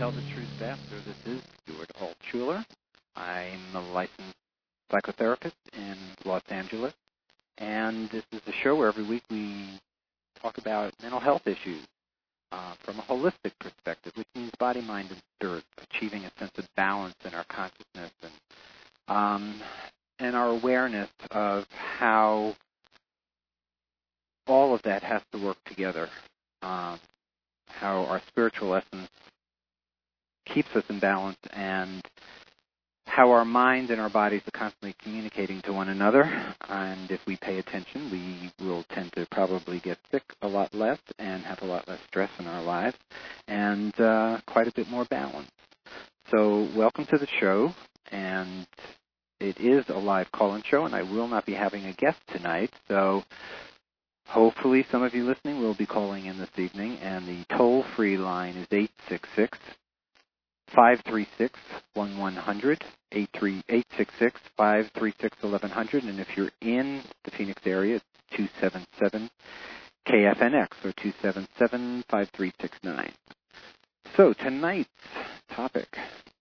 Tell the Truth Faster. This is Stuart Altshuler. I'm a licensed psychotherapist in Los Angeles, and this is the show where every week we talk about mental health issues from a holistic perspective, which means body, mind, and spirit, achieving a sense of balance in our consciousness and our awareness of how all of that has to work together, how our spiritual essence keeps us in balance, and how our minds and our bodies are constantly communicating to one another. And if we pay attention, we will tend to probably get sick a lot less and have a lot less stress in our lives and quite a bit more balance. So welcome to the show, and it is a live call-in show, and I will not be having a guest tonight, so hopefully some of you listening will be calling in this evening, and the toll-free line is 866-536-1100, 866-536-1100, and if you're in the Phoenix area, it's 277-KFNX, or 277-5369. So tonight's topic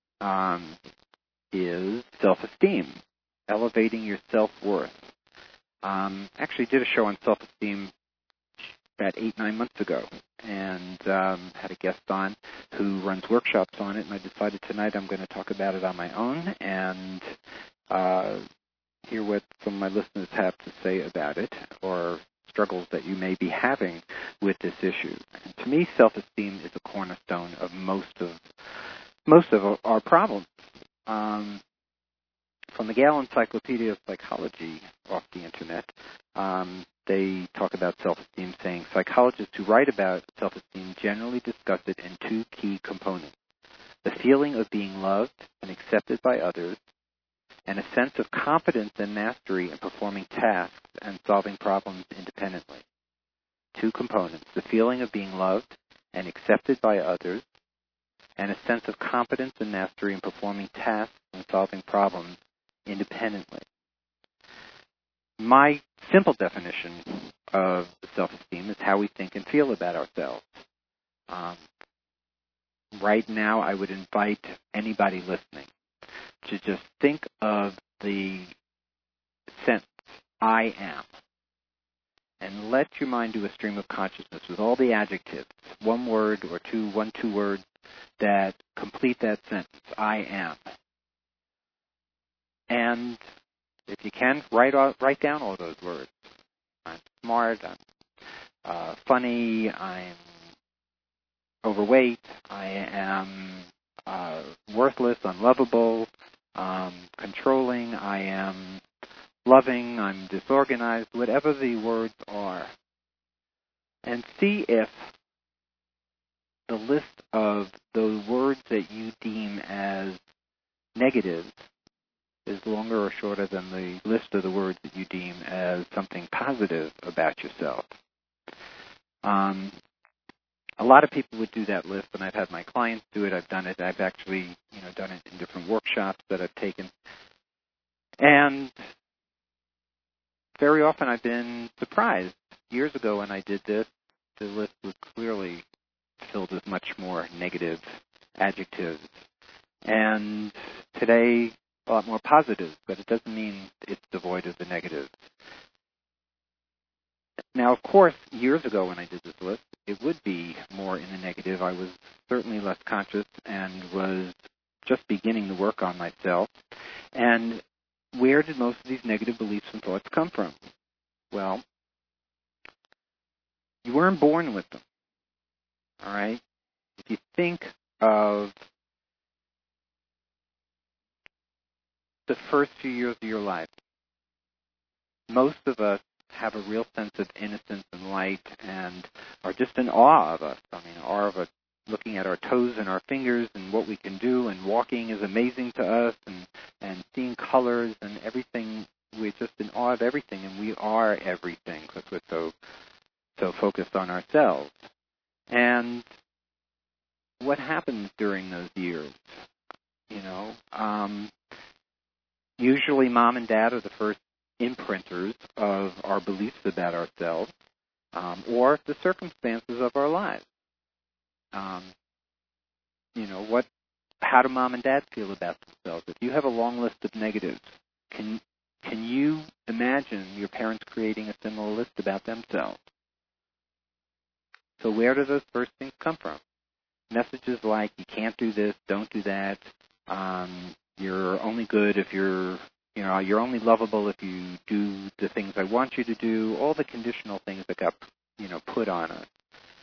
is self-esteem, elevating your self-worth. Actually did a show on self-esteem about 8-9 months ago, and had a guest on who runs workshops on it, and I decided tonight I'm going to talk about it on my own and hear what some of my listeners have to say about it, or struggles that you may be having with this issue. And to me, self-esteem is a cornerstone of most of our problems. From the Gale Encyclopedia of Psychology off the Internet, they talk about self-esteem, saying psychologists who write about self-esteem generally discuss it in two key components: the feeling of being loved and accepted by others, and a sense of competence and mastery in performing tasks and solving problems independently. Two components: the feeling of being loved and accepted by others, and a sense of competence and mastery in performing tasks and solving problems independently. My simple definition of self-esteem is how we think and feel about ourselves. Right now, I would invite anybody listening to just think of the sentence, I am, and let your mind do a stream of consciousness with all the adjectives, one word or two words that complete that sentence, I am. And if you can, write down all those words. I'm smart, I'm funny, I'm overweight, I am worthless, unlovable, controlling, I am loving, I'm disorganized, whatever the words are. And see if the list of those words that you deem as negative is longer or shorter than the list of the words that you deem as something positive about yourself. A lot of people would do that list, and I've had my clients do it. I've done it. I've actually, done it in different workshops that I've taken. And very often I've been surprised. Years ago when I did this, the list was clearly filled with much more negative adjectives. And today, a lot more positive, but it doesn't mean it's devoid of the negatives. Now, of course, years ago when I did this list, it would be more in the negative. I was certainly less conscious and was just beginning to work on myself. And where did most of these negative beliefs and thoughts come from? Well, you weren't born with them, all right? If you think of the first few years of your life, most of us have a real sense of innocence and light and are just in awe of us. Awe of us looking at our toes and our fingers and what we can do, and walking is amazing to us, and seeing colors and everything. We're just in awe of everything, and we are everything because we're so focused on ourselves. And what happens during those years? Usually mom and dad are the first imprinters of our beliefs about ourselves, or the circumstances of our lives. how do mom and dad feel about themselves? If you have a long list of negatives, can you imagine your parents creating a similar list about themselves? So where do those first things come from? Messages like, you can't do this, don't do that, you're only good if you're only lovable if you do the things I want you to do, all the conditional things that got, put on us.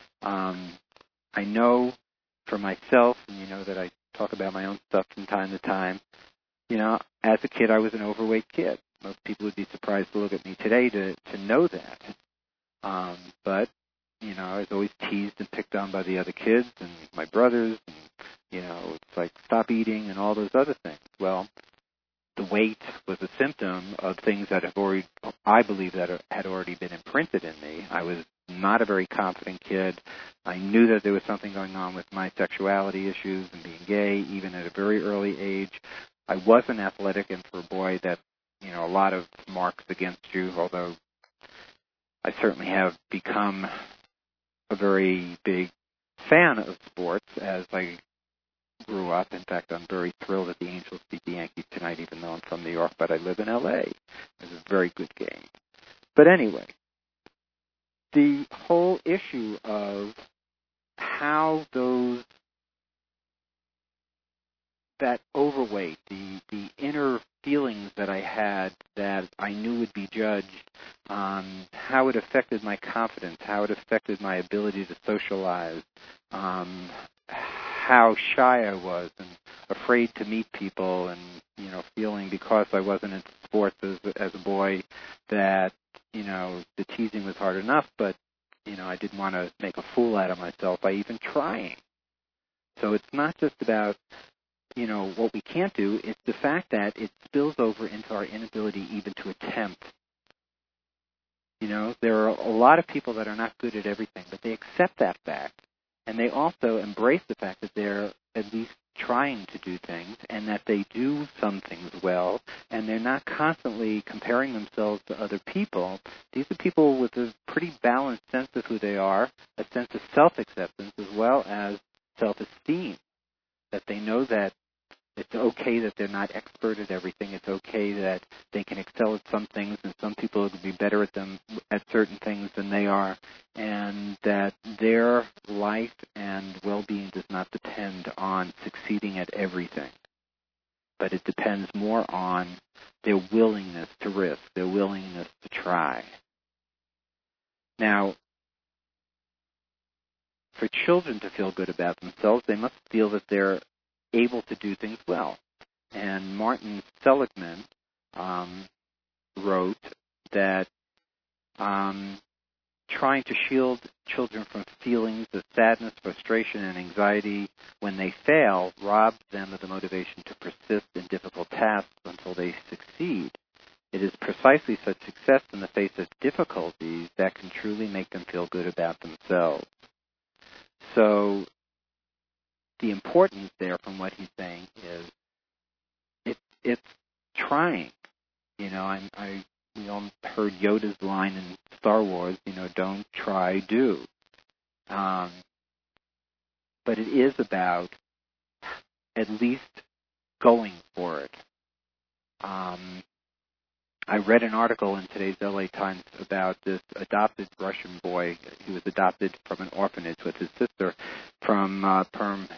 I know for myself, and you know that I talk about my own stuff from time to time, as a kid I was an overweight kid. Most people would be surprised to look at me today to know that. But I was always teased and picked on by the other kids and my brothers, and, it's like, stop eating and all those other things. Well, the weight was a symptom of things that I believe that had already been imprinted in me. I was not a very confident kid. I knew that there was something going on with my sexuality issues and being gay, even at a very early age. I wasn't athletic, and for a boy, that, a lot of marks against you, although I certainly have become a very big fan of sports as I grew up. In fact, I'm very thrilled that the Angels beat the Yankees tonight, even though I'm from New York, but I live in L.A. It was a very good game. But anyway, the whole issue of how that overweight, the inner feelings that I had that I knew would be judged, how it affected my confidence, how it affected my ability to socialize, how shy I was and afraid to meet people, and feeling because I wasn't into sports as a boy that the teasing was hard enough, but I didn't want to make a fool out of myself by even trying. So it's not just about what we can't do, it's the fact that it spills over into our inability even to attempt. There are a lot of people that are not good at everything, but they accept that fact, and they also embrace the fact that they're at least trying to do things, and that they do some things well, and they're not constantly comparing themselves to other people. These are people with a pretty balanced sense of who they are, a sense of self-acceptance as well as self-esteem, that they know that it's okay that they're not expert at everything. It's okay that they can excel at some things, and some people will be better at certain things than they are, and that their life and well-being does not depend on succeeding at everything, but it depends more on their willingness to risk, their willingness to try. Now, for children to feel good about themselves, they must feel that they're able to do things well. And Martin Seligman wrote that trying to shield children from feelings of sadness, frustration, and anxiety when they fail robs them of the motivation to persist in difficult tasks until they succeed. It is precisely such success in the face of difficulties that can truly make them feel good about themselves. So the importance there from what he's saying is it's trying. We all heard Yoda's line in Star Wars, don't try, do. But it is about at least going for it. I read an article in today's LA Times about this adopted Russian boy. He was adopted from an orphanage with his sister from Perm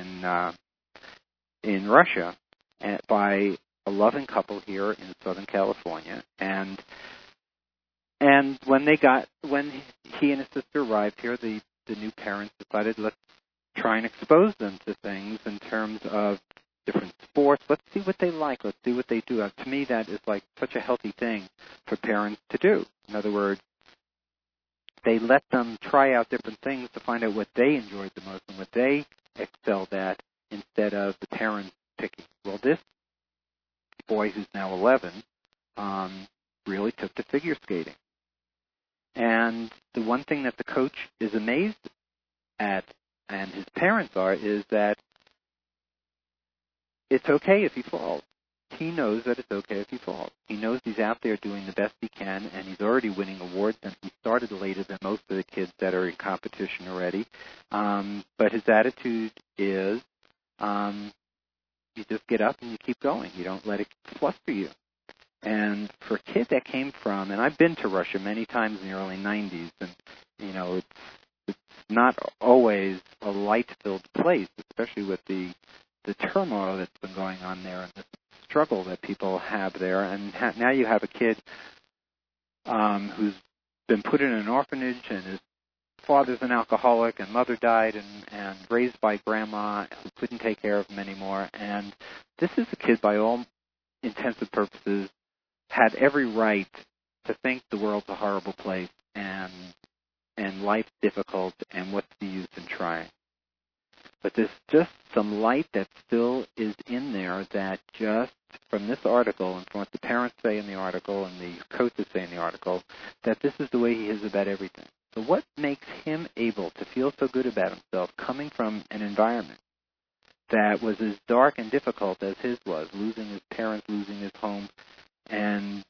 in Russia by a loving couple here in Southern California. And when he and his sister arrived here, the new parents decided, let's try and expose them to things in terms of different sports. Let's see what they like. Let's see what they do. To me, that is like such a healthy thing for parents to do. In other words, they let them try out different things to find out what they enjoyed the most and what they excelled at, instead of the parents picking. Well, this boy, who's now 11, really took to figure skating. And the one thing that the coach is amazed at, and his parents are, is that it's okay if he falls. He knows that it's okay if he falls. He knows he's out there doing the best he can, and he's already winning awards, and he started later than most of the kids that are in competition already. But his attitude is, you just get up and you keep going. You don't let it fluster you. And for a kid that came from, and I've been to Russia many times in the early 90s, and, it's not always a light-filled place, especially with the turmoil that's been going on there and the struggle that people have there. And now you have a kid who's been put in an orphanage, and his father's an alcoholic, and mother died and raised by grandma who couldn't take care of him anymore. And this is a kid, by all intents and purposes, had every right to think the world's a horrible place and life's difficult and what's the use in trying. But there's just some light that still is in there that just from this article and from what the parents say in the article and the coaches say in the article, that this is the way he is about everything. So what makes him able to feel so good about himself coming from an environment that was as dark and difficult as his was, losing his parents, losing his home, and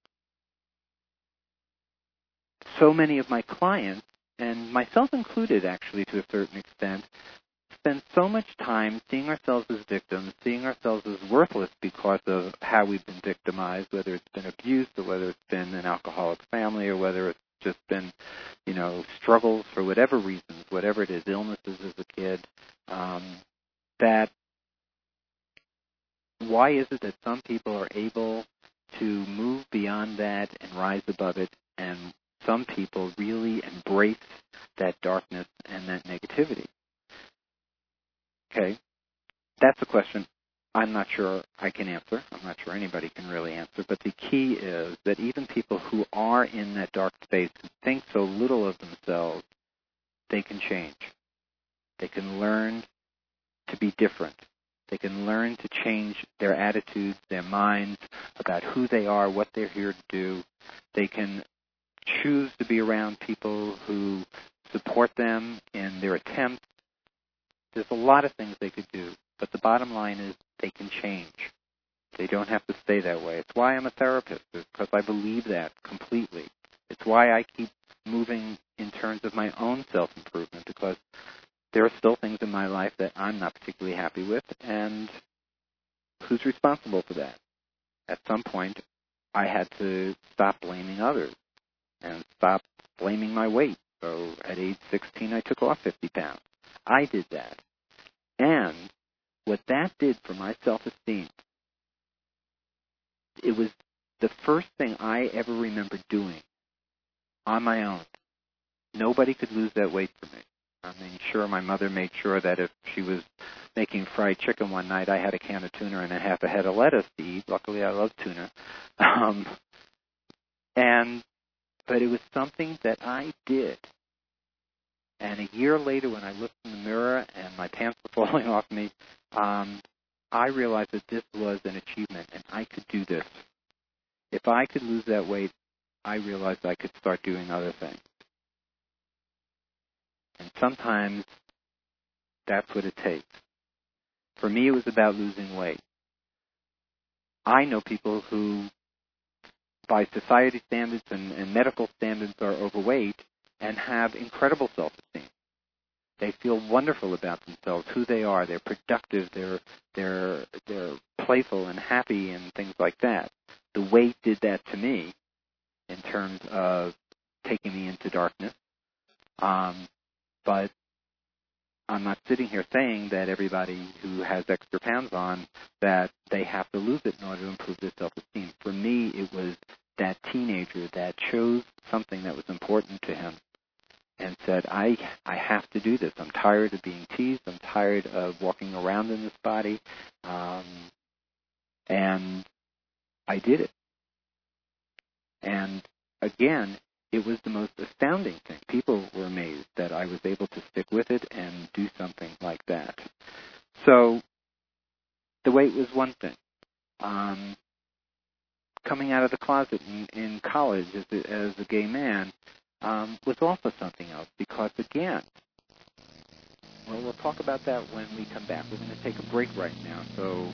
so many of my clients, and myself included actually to a certain extent, spend so much time seeing ourselves as victims, seeing ourselves as worthless because of how we've been victimized, whether it's been abuse or whether it's been an alcoholic family or whether it's just been, struggles for whatever reasons, whatever it is, illnesses as a kid, that why is it that some people are able to move beyond that and rise above it, and some people really embrace that darkness and that negativity? Okay, that's a question I'm not sure I can answer. I'm not sure anybody can really answer. But the key is that even people who are in that dark space and think so little of themselves, they can change. They can learn to be different. They can learn to change their attitudes, their minds about who they are, what they're here to do. They can choose to be around people who support them in their attempts. There's a lot of things they could do, but the bottom line is they can change. They don't have to stay that way. It's why I'm a therapist, because I believe that completely. It's why I keep moving in terms of my own self-improvement, because there are still things in my life that I'm not particularly happy with, and who's responsible for that? At some point, I had to stop blaming others and stop blaming my weight. So at age 16, I took off 50 pounds. I did that. And what that did for my self-esteem, it was the first thing I ever remember doing on my own. Nobody could lose that weight for me. I mean, sure, my mother made sure that if she was making fried chicken one night, I had a can of tuna and a half a head of lettuce to eat. Luckily, I love tuna. But it was something that I did. And a year later, when I looked in the mirror and my pants were falling off me, I realized that this was an achievement, and I could do this. If I could lose that weight, I realized I could start doing other things. And sometimes that's what it takes. For me, it was about losing weight. I know people who, by society standards and medical standards, are overweight and have incredible self-esteem. They feel wonderful about themselves, who they are. They're productive. They're playful and happy and things like that. The weight did that to me in terms of taking me into darkness. But I'm not sitting here saying that everybody who has extra pounds on, that they have to lose it in order to improve their self-esteem. For me, it was that teenager that chose something that was important to him and said, I have to do this. I'm tired of being teased. I'm tired of walking around in this body. And I did it. And again, it was the most astounding thing. People were amazed that I was able to stick with it and do something like that. So the weight was one thing. Coming out of the closet in college as a gay man was also something else, because, again, well, we'll talk about that when we come back. We're going to take a break right now, so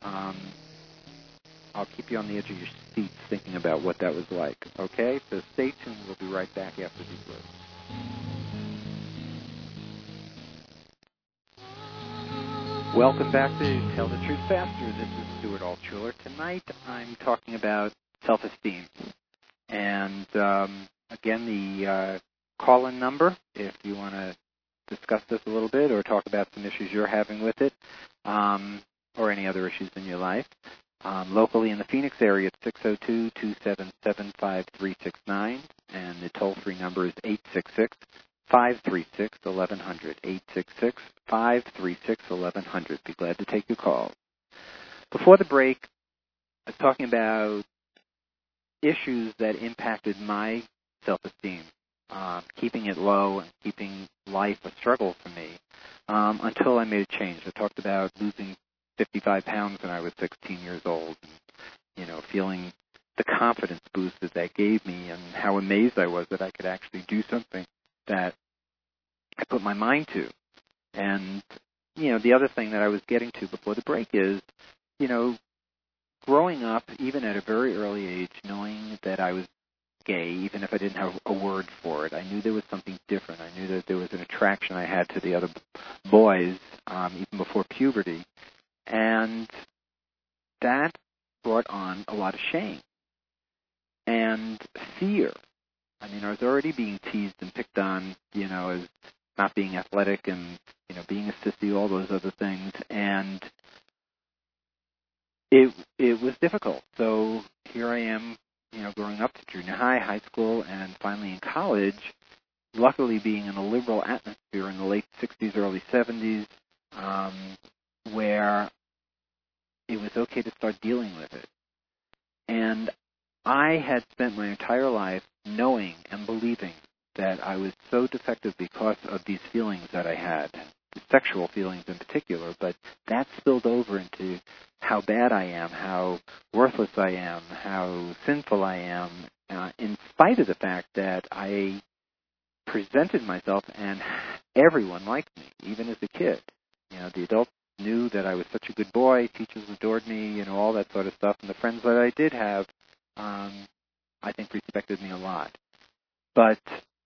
I'll keep you on the edge of your seats thinking about what that was like, okay? So stay tuned. We'll be right back after these words. Welcome back to Tell the Truth Faster. This is Stuart Altshuler. Tonight I'm talking about self-esteem. And again, the call-in number, if you want to discuss this a little bit or talk about some issues you're having with it, or any other issues in your life. Locally in the Phoenix area, it's 602-277-5369, and the toll-free number is 866-536-1100, 866-536-1100. Be glad to take your call. Before the break, I was talking about issues that impacted my self-esteem, keeping it low and keeping life a struggle for me, until I made a change. I talked about losing 55 pounds when I was 16 years old, and, feeling the confidence boost that gave me and how amazed I was that I could actually do something that I put my mind to. And, the other thing that I was getting to before the break is, growing up, even at a very early age, knowing that I was gay, even if I didn't have a word for it, I knew there was something different. I knew that there was an attraction I had to the other boys, even before puberty. And that brought on a lot of shame and fear. I was already being teased and picked on, as not being athletic and, being a sissy, all those other things. And it was difficult. So here I am, growing up to junior high, high school, and finally in college, luckily being in a liberal atmosphere in the late 60s, early 70s, where it was okay to start dealing with it. And I had spent my entire life knowing and believing that I was so defective because of these feelings that I had, sexual feelings in particular, but that spilled over into how bad I am, how worthless I am, how sinful I am, in spite of the fact that I presented myself and everyone liked me, even as a kid. The adults knew that I was such a good boy, teachers adored me, all that sort of stuff, and the friends that I did have, I think respected me a lot. But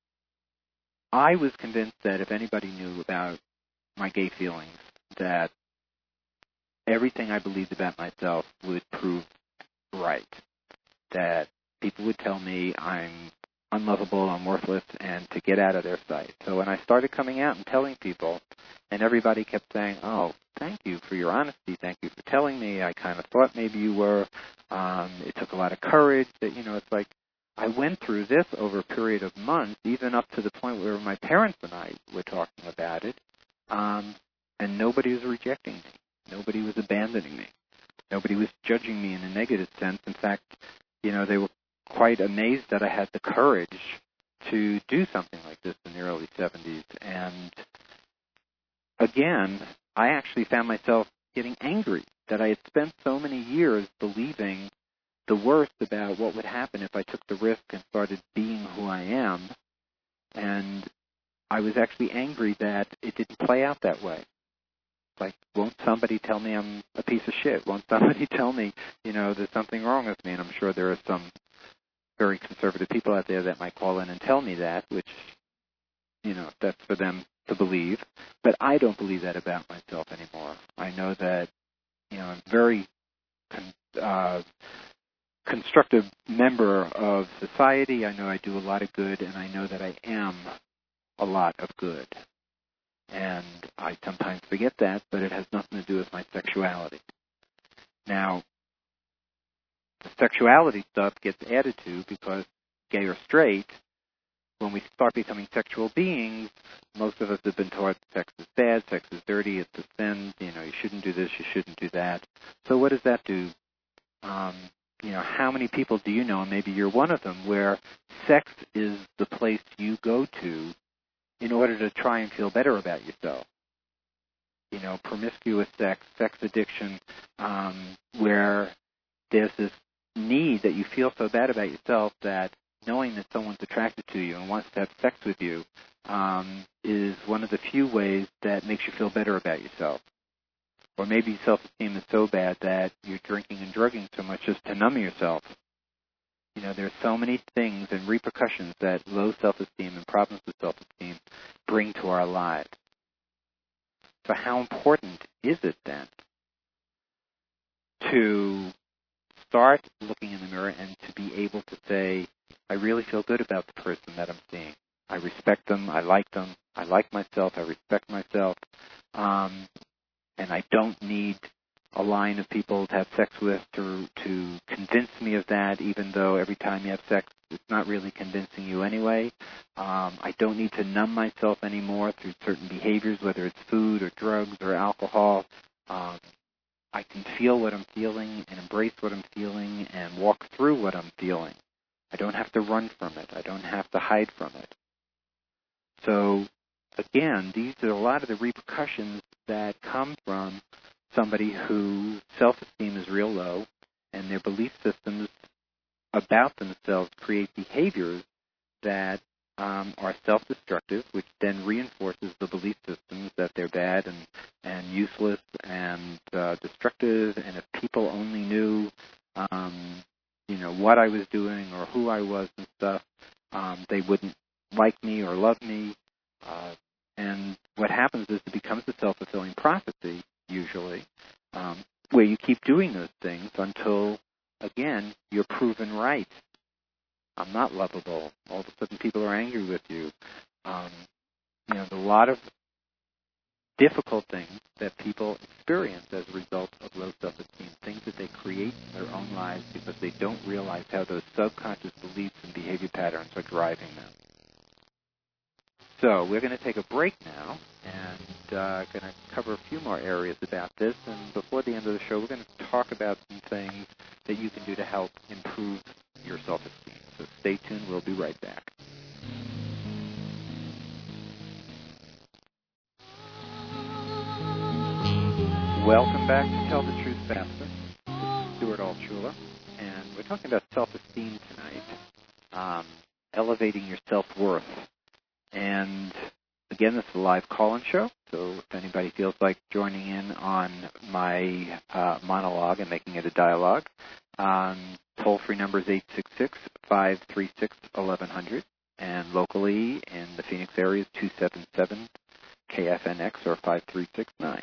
I was convinced that if anybody knew about my gay feelings, that everything I believed about myself would prove right, that people would tell me I'm unlovable, I'm worthless, and to get out of their sight. So when I started coming out and telling people, and everybody kept saying, oh, thank you for your honesty, thank you for telling me, I kind of thought maybe you were, it took a lot of courage, that, it's like, I went through this over a period of months, even up to the point where my parents and I were talking about it, and nobody was rejecting me. Nobody was abandoning me. Nobody was judging me in a negative sense. In fact, they were quite amazed that I had the courage to do something like this in the early 70s. And again, I actually found myself getting angry that I had spent so many years believing the worst about what would happen if I took the risk and started being who I am. And I was actually angry that it didn't play out that way. Like, won't somebody tell me I'm a piece of shit? Won't somebody tell me, there's something wrong with me? And I'm sure there are some very conservative people out there that might call in and tell me that, which, that's for them to believe. But I don't believe that about myself anymore. I know that, I'm very constructive member of society. I know I do a lot of good, and I know that I am a lot of good. And I sometimes forget that, but it has nothing to do with my sexuality. Now, the sexuality stuff gets added to because gay or straight, when we start becoming sexual beings, most of us have been taught sex is bad, sex is dirty, it's a sin, you shouldn't do this, you shouldn't do that. So what does that do? How many people do you know, and maybe you're one of them, where sex is the place you go to in order to try and feel better about yourself? Promiscuous sex, sex addiction, where there's this need that you feel so bad about yourself that knowing that someone's attracted to you and wants to have sex with you is one of the few ways that makes you feel better about yourself. Or maybe self-esteem is so bad that you're drinking and drugging so much just to numb yourself. There's so many things and repercussions that low self-esteem and problems with self-esteem bring to our lives. So how important is it then to start looking in the mirror and to be able to say, I really feel good about the person that I'm seeing. I respect them. I like them. I like myself. I respect myself. And I don't need a line of people to have sex with to convince me of that, even though every time you have sex, it's not really convincing you anyway. I don't need to numb myself anymore through certain behaviors, whether it's food or drugs or alcohol. I can feel what I'm feeling and embrace what I'm feeling and walk through what I'm feeling. I don't have to run from it. I don't have to hide from it. So, again, these are a lot of the repercussions that come from somebody whose self-esteem is real low and their belief systems about themselves create behaviors that are self-destructive, which then reinforces the belief systems that they're bad and useless and destructive, and if people only knew, what I was doing or who I was and stuff, they wouldn't like me or love me. And what happens is it becomes a self-fulfilling prophecy, usually, where you keep doing those things until, again, you're proven right. I'm not lovable. All of a sudden people are angry with you. There's a lot of difficult things that people experience as a result of low self-esteem, things that they create in their own lives because they don't realize how those subconscious beliefs and behavior patterns are driving them. So we're going to take a break now and going to cover a few more areas about this. And before the end of the show, we're going to talk about some things that you can do to help improve your self-esteem. So stay tuned. We'll be right back. Welcome back to Tell the Truth Faster. This is Stuart Altschula, and we're talking about self-esteem tonight, elevating your self-worth. And again, this is a live call-in show, so if anybody feels like joining in on my monologue and making it a dialogue, toll-free number is 866-536-1100, and locally in the Phoenix area is 277-KFNX or 5369.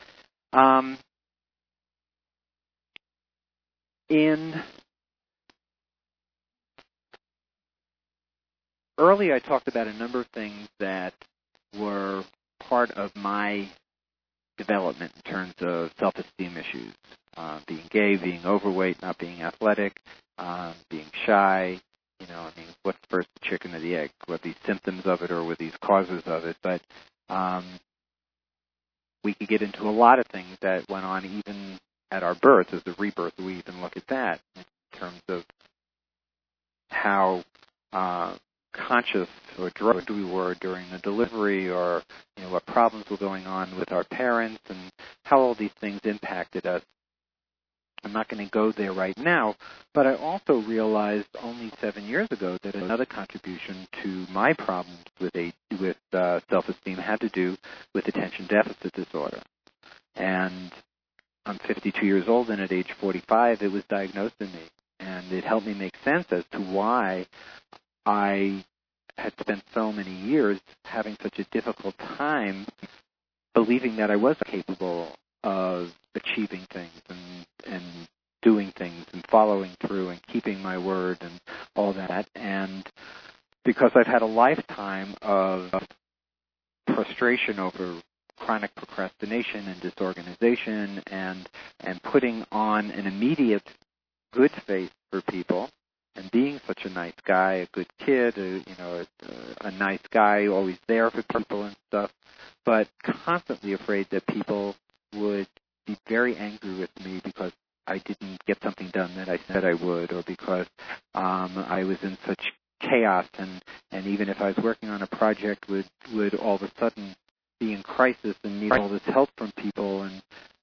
Early I talked about a number of things that were part of my development in terms of self-esteem issues. Being gay, being overweight, not being athletic, being shy. What's first, the chicken or the egg? Were these symptoms of it or were these causes of it? But we could get into a lot of things that went on even at our birth, as a rebirth. We even look at that in terms of how conscious or drugged we were during the delivery, or what problems were going on with our parents, and how all these things impacted us. I'm not going to go there right now, but I also realized only 7 years ago that another contribution to my problems with self-esteem had to do with attention deficit disorder. And I'm 52 years old, and at age 45, it was diagnosed in me. And it helped me make sense as to why I had spent so many years having such a difficult time believing that I was capable of achieving things and doing things and following through and keeping my word and all that. And because I've had a lifetime of frustration over chronic procrastination and disorganization and putting on an immediate good face for people and being such a nice guy, a good kid, a nice guy, always there for people and stuff, but constantly afraid that people would be very angry with me because I didn't get something done that I said I would, or because I was in such chaos, and even if I was working on a project would all of a sudden be in crisis and need all this help from people. And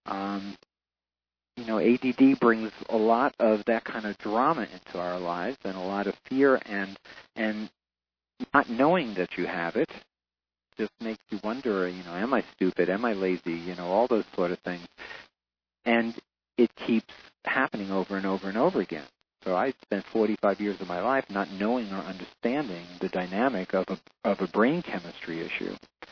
ADD brings a lot of that kind of drama into our lives, and a lot of fear, and not knowing that you have it just makes you wonder, am I stupid? Am I lazy? All those sort of things. And it keeps happening over and over and over again. So I spent 45 years of my life not knowing or understanding the dynamic of a brain chemistry issue.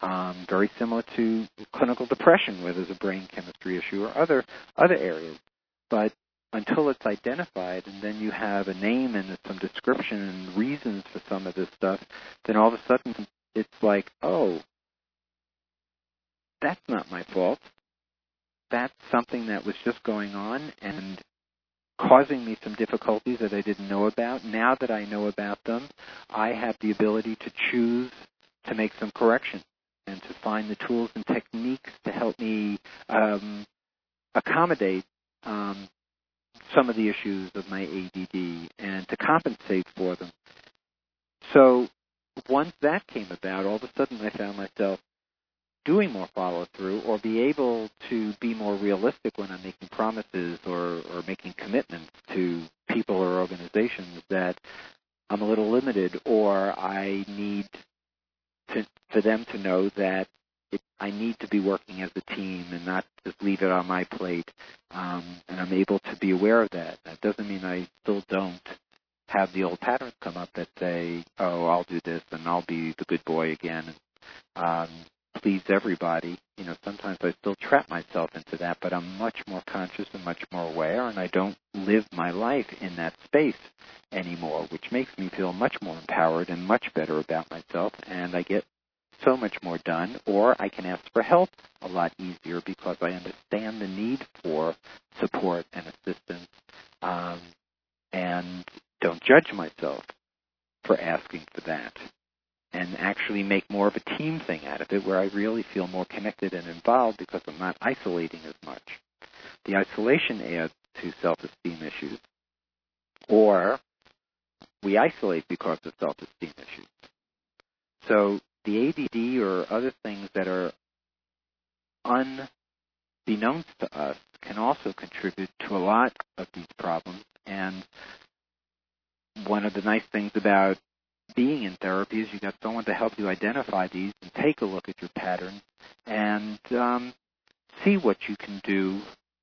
very similar to clinical depression, where there's a brain chemistry issue, or other areas. But until it's identified, and then you have a name and some description and reasons for some of this stuff, then all of a sudden it's like, oh, that's not my fault. That's something that was just going on and causing me some difficulties that I didn't know about. Now that I know about them, I have the ability to choose to make some corrections and to find the tools and techniques to help me accommodate some of the issues of my ADD and to compensate for them. So once that came about, all of a sudden I found myself doing more follow-through, or be able to be more realistic when I'm making promises or making commitments to people or organizations that I'm a little limited, or I need for them to know that I need to be working as a team and not just leave it on my plate, and I'm able to be aware of that. That doesn't mean I still don't have the old patterns come up that say, oh, I'll do this and I'll be the good boy again, and please everybody. You know, sometimes I still trap myself into that, but I'm much more conscious and much more aware, and I don't live my life in that space anymore, which makes me feel much more empowered and much better about myself, and I get so much more done, or I can ask for help a lot easier because I understand the need for support and assistance, and don't judge myself for asking for that, and actually make more of a team thing out of it where I really feel more connected and involved because I'm not isolating as much. The isolation adds to self-esteem issues, or we isolate because of self-esteem issues. So the ADD or other things that are unbeknownst to us can also contribute to a lot of these problems. And one of the nice things about being in therapy is you got someone to help you identify these and take a look at your patterns and see what you can do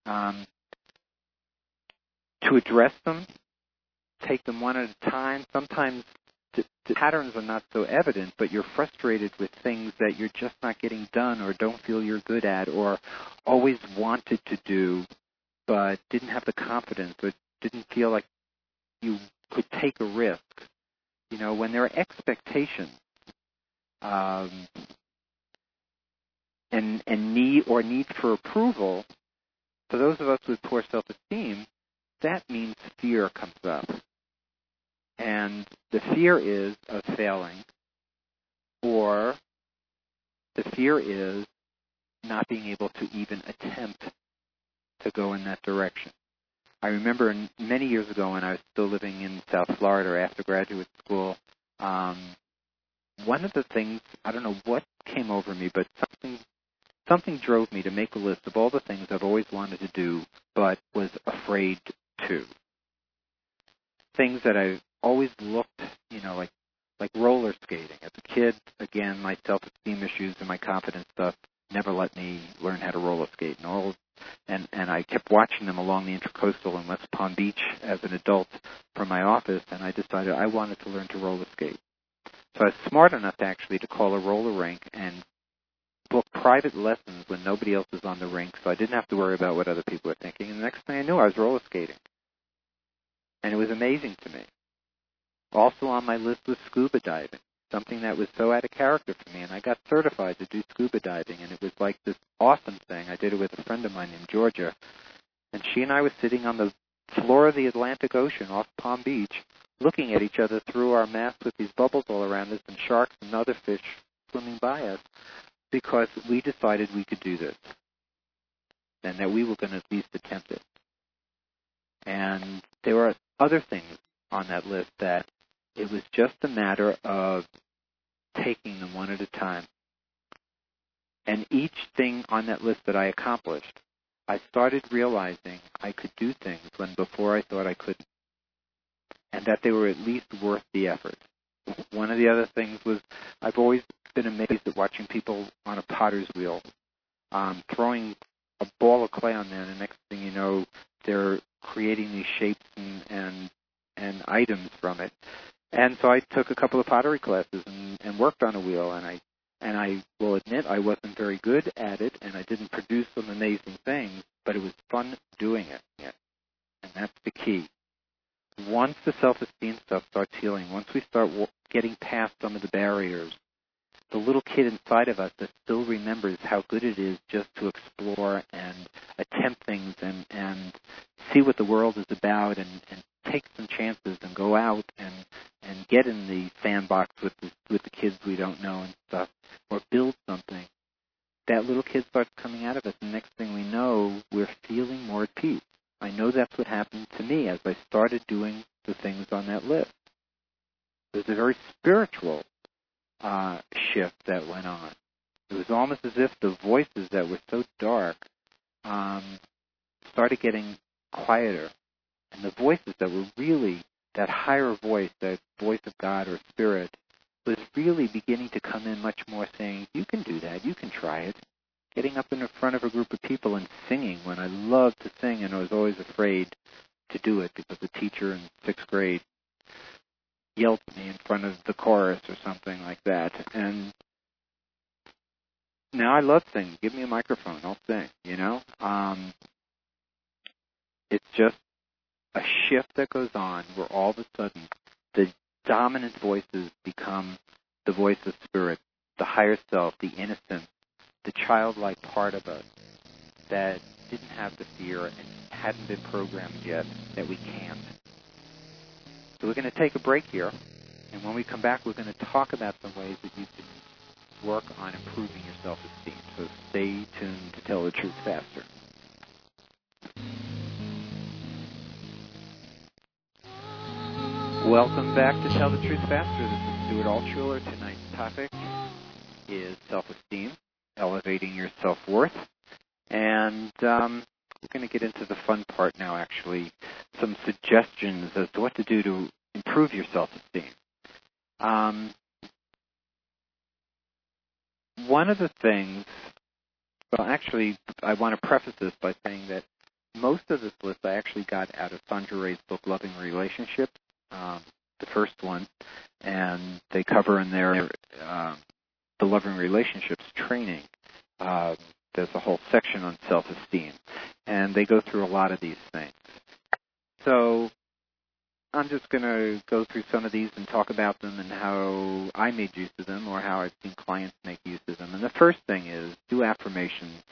to address them, take them one at a time. Sometimes the patterns are not so evident, but you're frustrated with things that you're just not getting done or don't feel you're good at or always wanted to do but didn't have the confidence or didn't feel like you could take a risk. You know, when there are expectations and need for approval, for those of us with poor self-esteem, that means fear comes up. And the fear is of failing, or the fear is not being able to even attempt to go in that direction. I remember many years ago when I was still living in South Florida after graduate school, one of the things, I don't know what came over me, but something drove me to make a list of all the things I've always wanted to do but was afraid to. Things that I've always looked, you know, like roller skating. As a kid, again, my self-esteem issues and my confidence stuff never let me learn how to roller skate. And I kept watching them along the Intracoastal in West Palm Beach as an adult from my office, and I decided I wanted to learn to roller skate. So I was smart enough actually to call a roller rink and book private lessons when nobody else was on the rink, so I didn't have to worry about what other people were thinking. And the next thing I knew, I was roller skating. And it was amazing to me. Also on my list was scuba diving, something that was so out of character for me, and I got certified to do scuba diving, and it was like this awesome thing. I did it with a friend of mine in Georgia, and she and I were sitting on the floor of the Atlantic Ocean off Palm Beach, looking at each other through our masks with these bubbles all around us and sharks and other fish swimming by us, because we decided we could do this, and that we were going to at least attempt it. And there were other things on that list that it was just a matter of taking them one at a time. And each thing on that list that I accomplished, I started realizing I could do things when before I thought I couldn't, and that they were at least worth the effort. One of the other things was I've always been amazed at watching people on a potter's wheel, throwing a ball of clay on there, and the next thing you know, they're creating these shapes and items from it. And so I took a couple of pottery classes and worked on a wheel, and I And I will admit I wasn't very good at it, and I didn't produce some amazing things, but it was fun doing it. Yeah. And that's the key. Once the self-esteem stuff starts healing, once we start getting past some of the barriers, the little kid inside of us that still remembers how good it is just to explore and attempt things and see what the world is about and take some chances and go out and get in the sandbox with the kids we don't know and stuff, or build something, that little kid starts coming out of us, and next thing we know, we're feeling more at peace. I know that's what happened to me as I started doing the things on that list. There's a very spiritual shift that went on. It was almost as if the voices that were so dark started getting quieter. And the voices that were really, that higher voice, that voice of God or Spirit, was really beginning to come in much more saying, you can do that, you can try it. Getting up in the front of a group of people and singing when I loved to sing and I was always afraid to do it because the teacher in 6th grade yelled at me in front of the chorus or something like that. And now I love singing. Give me a microphone, I'll sing, you know? It's just a shift that goes on where all of a sudden the dominant voices become the voice of Spirit, the higher self, the innocence, the childlike part of us that didn't have the fear and hadn't been programmed yet that we can't. So we're going to take a break here, and when we come back, we're going to talk about some ways that you can work on improving your self-esteem. So stay tuned to Tell the Truth Faster. Welcome back to Tell the Truth Faster. This is Stuart Altshuler. Tonight's topic is self-esteem, elevating your self-worth. And we're going to get into the fun part now, actually, some suggestions as to what to do to improve your self-esteem. One of the things, well, actually, I want to preface this by saying that most of this list I actually got out of Sandra Ray's book, Loving Relationships, the first one, and they cover in there the Loving Relationships training. There's a whole section on self-esteem, and they go through a lot of these things. So I'm just going to go through some of these and talk about them and how I made use of them or how I've seen clients make use of them. And the first thing is do affirmations.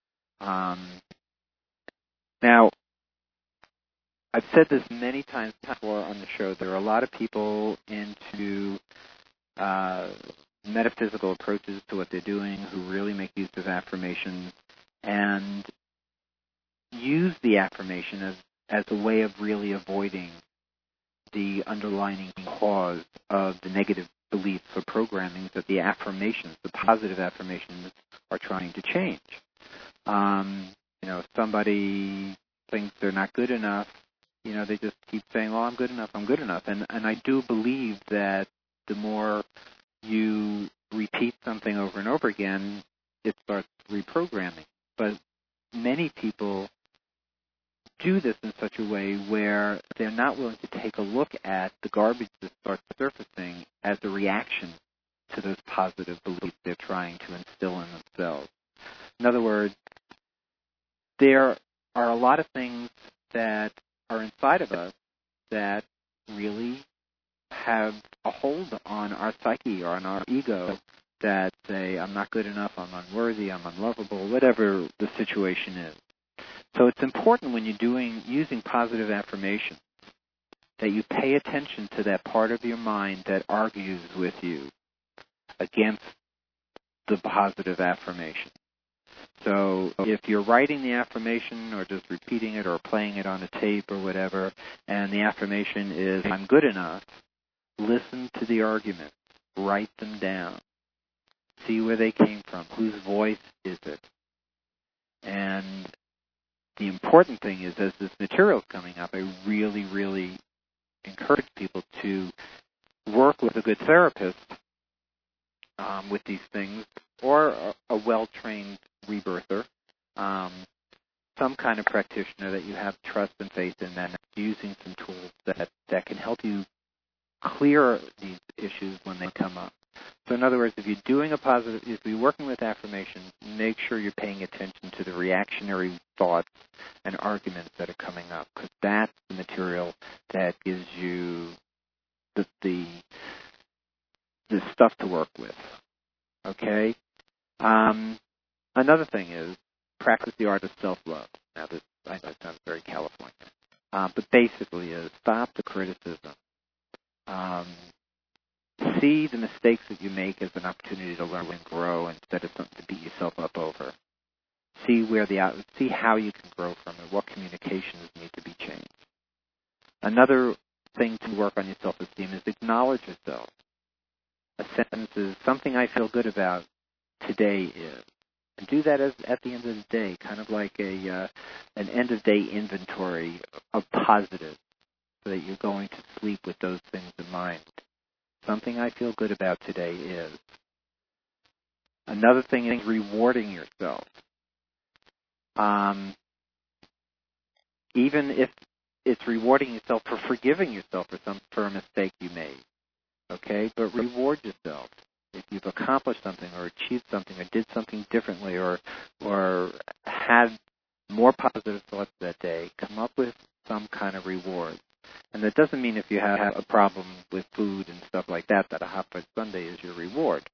Now, I've said this many times before on the show. There are a lot of people into metaphysical approaches to what they're doing who really make use of affirmations and use the affirmation as a way of really avoiding the underlying cause of the negative beliefs or programming that the affirmations, the positive affirmations, are trying to change. If somebody thinks they're not good enough, they just keep saying, well, I'm good enough, I'm good enough. And I do believe that the more you repeat something over and over again, it starts reprogramming. But many people do this in such a way where they're not willing to take a look at the garbage that starts surfacing as a reaction to those positive beliefs they're trying to instill in themselves. In other words, there are a lot of things that are inside of us that really have a hold on our psyche or on our ego that say, I'm not good enough, I'm unworthy, I'm unlovable, whatever the situation is. So it's important when you're using positive affirmation that you pay attention to that part of your mind that argues with you against the positive affirmation. So if you're writing the affirmation or just repeating it or playing it on a tape or whatever, and the affirmation is, I'm good enough, listen to the argument. Write them down. See where they came from. Whose voice is it? And the important thing is, as this material is coming up, I really, really encourage people to work with a good therapist with these things, or a well-trained rebirther, some kind of practitioner that you have trust and faith in, and using some tools that can help you clear these issues when they come up. So in other words, if you're working with affirmations, make sure you're paying attention to the reactionary thoughts and arguments that are coming up, because that's the material that gives you the stuff to work with. Okay? Another thing is practice the art of self-love. Now, this I know sounds very California, but basically is stop the criticism. See the mistakes that you make as an opportunity to learn and grow instead of something to beat yourself up over. See how you can grow from it, what communications need to be changed. Another thing to work on your self-esteem is acknowledge yourself. A sentence is something I feel good about today is. And do that at the end of the day, kind of like an end-of-day inventory of positives, so that you're going to sleep with those things in mind. Something I feel good about today is. Another thing is rewarding yourself. Even if it's rewarding yourself for forgiving yourself for a mistake you made, okay? But reward yourself. If you've accomplished something or achieved something or did something differently or had more positive thoughts that day, come up with some kind of reward. And that doesn't mean if you have a problem with food and stuff like that a hot fudge sundae is your reward.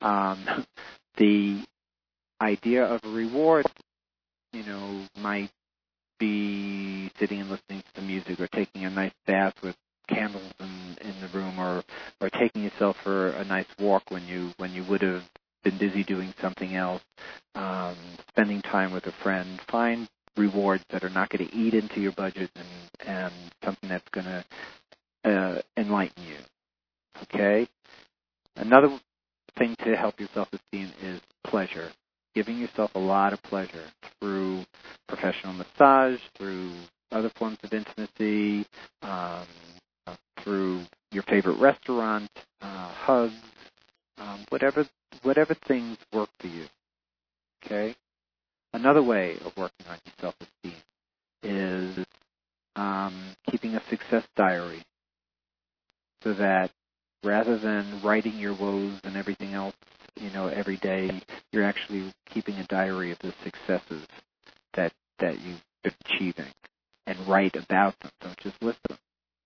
The idea of a reward, might be sitting and listening to the music or taking a nice bath with candles in the room or taking yourself for a nice walk when you would have been busy doing something else, spending time with a friend. Find rewards that are not going to eat into your budget and something that's going to enlighten you. Okay? Another thing to help your self-esteem is pleasure. Giving yourself a lot of pleasure through professional massage, through other forms of intimacy, through your favorite restaurant, hugs, whatever things work for you. Okay? Another way of working on your self-esteem is keeping a success diary, so that rather than writing your woes and everything else, every day, you're actually keeping a diary of the successes that you've been achieving and write about them. Don't just list them.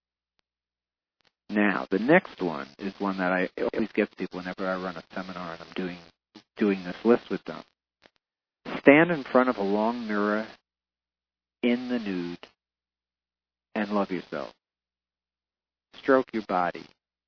Now, the next one is one that I always get people whenever I run a seminar and I'm doing this list with them. Stand in front of a long mirror in the nude and love yourself. Stroke your body.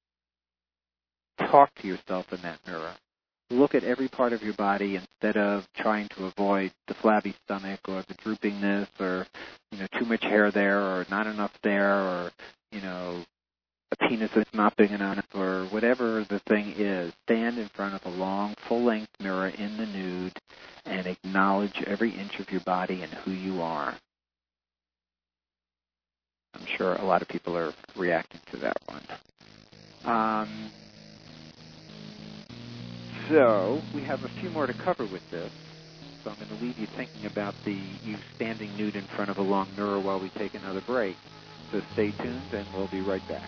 Talk to yourself in that mirror. Look at every part of your body instead of trying to avoid the flabby stomach or the droopingness or, too much hair there or not enough there or, a penis that's not big enough or whatever the thing is. Stand in front of a long, full-length mirror in the nude and acknowledge every inch of your body and who you are. I'm sure a lot of people are reacting to that one. So we have a few more to cover with this. So I'm going to leave you thinking about you standing nude in front of a long mirror while we take another break. So stay tuned and we'll be right back.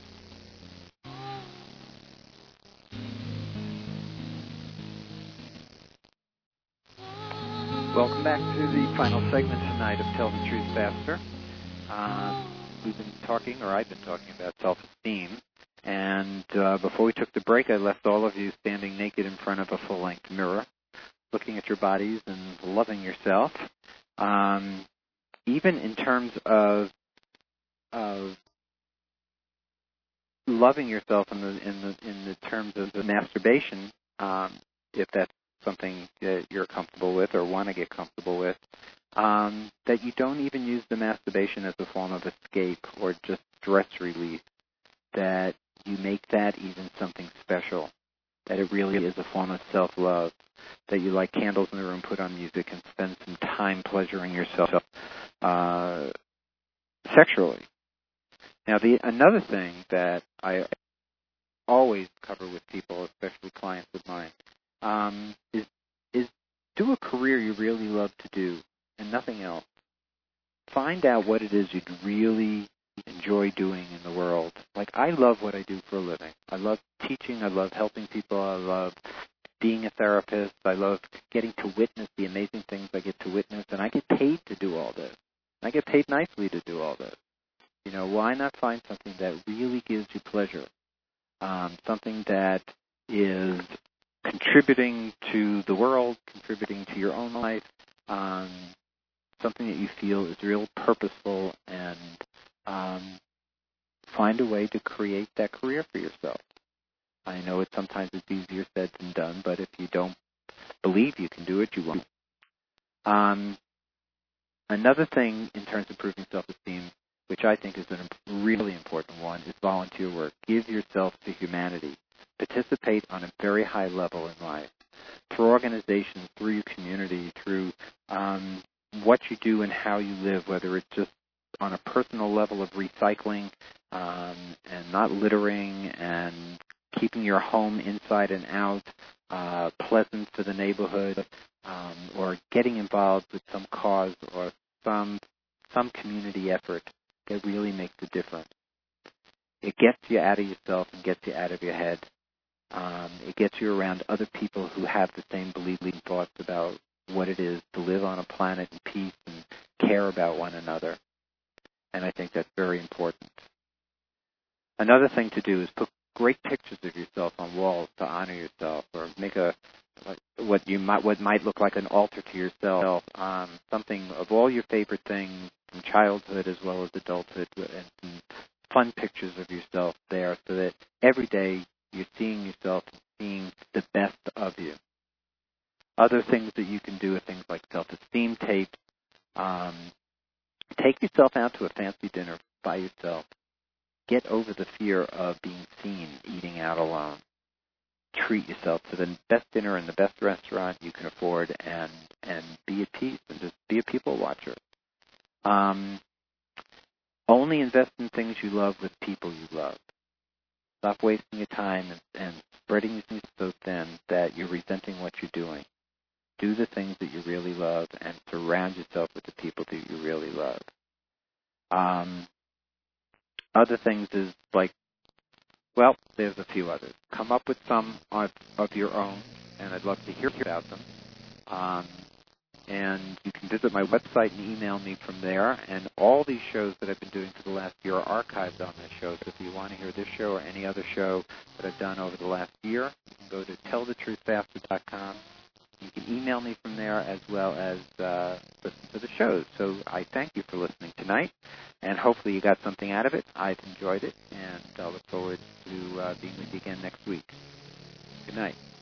Welcome back to the final segment tonight of Tell the Truth Faster. I've been talking about self-esteem. And before we took the break, I left all of you standing naked in front of a full-length mirror, looking at your bodies and loving yourself. Even in terms of loving yourself in the terms of the masturbation, if that's something that you're comfortable with or want to get comfortable with, that you don't even use the masturbation as a form of escape or just stress relief, that you make that even something special, that it really is a form of self-love, that you light candles in the room, put on music, and spend some time pleasuring yourself sexually. Now, another thing that I always cover with people, especially clients of mine, is do a career you really love to do and nothing else. Find out what it is you'd really enjoy doing in the world. Like, I love what I do for a living. I love teaching. I love helping people. I love being a therapist. I love getting to witness the amazing things I get to witness, and I get paid to do all this. I get paid nicely to do all this. You know, why not find something that really gives you pleasure? Something that is contributing to the world, contributing to your own life, something that you feel is real purposeful, and find a way to create that career for yourself. I know sometimes it's easier said than done, but if you don't believe you can do it, you won't. Another thing in terms of improving self-esteem, which I think is a really important one, is volunteer work. Give yourself to humanity. Participate on a very high level in life. Through organizations, through your community, through what you do and how you live, whether it's just on a personal level of recycling and not littering and keeping your home inside and out pleasant for the neighborhood, or getting involved with some cause or some community effort that really makes a difference. It gets you out of yourself and gets you out of your head. It gets you around other people who have the same beliefs, thoughts about what it is to live on a planet in peace and care about one another. And I think that's very important. Another thing to do is put great pictures of yourself on walls to honor yourself, or make what might look like an altar to yourself, something of all your favorite things from childhood as well as adulthood, and some fun pictures of yourself there, so that every day you're seeing yourself and seeing the best of you. Other things that you can do are things like self-esteem tapes. Take yourself out to a fancy dinner by yourself. Get over the fear of being seen eating out alone. Treat yourself to the best dinner in the best restaurant you can afford, and be at peace and just be a people watcher. Only invest in things you love with people you love. Stop wasting your time and spreading things so thin that you're resenting what you're doing. Do the things that you really love and surround yourself with the people that you really love. Other things is like, well, there's a few others. Come up with some of your own, and I'd love to hear about them. And you can visit my website and email me from there. And all these shows that I've been doing for the last year are archived on this show. So if you want to hear this show or any other show that I've done over the last year, you can go to tellthetruthfaster.com. You can email me from there, as well as listen to the shows. So I thank you for listening tonight, and hopefully you got something out of it. I've enjoyed it, and I look forward to being with you again next week. Good night.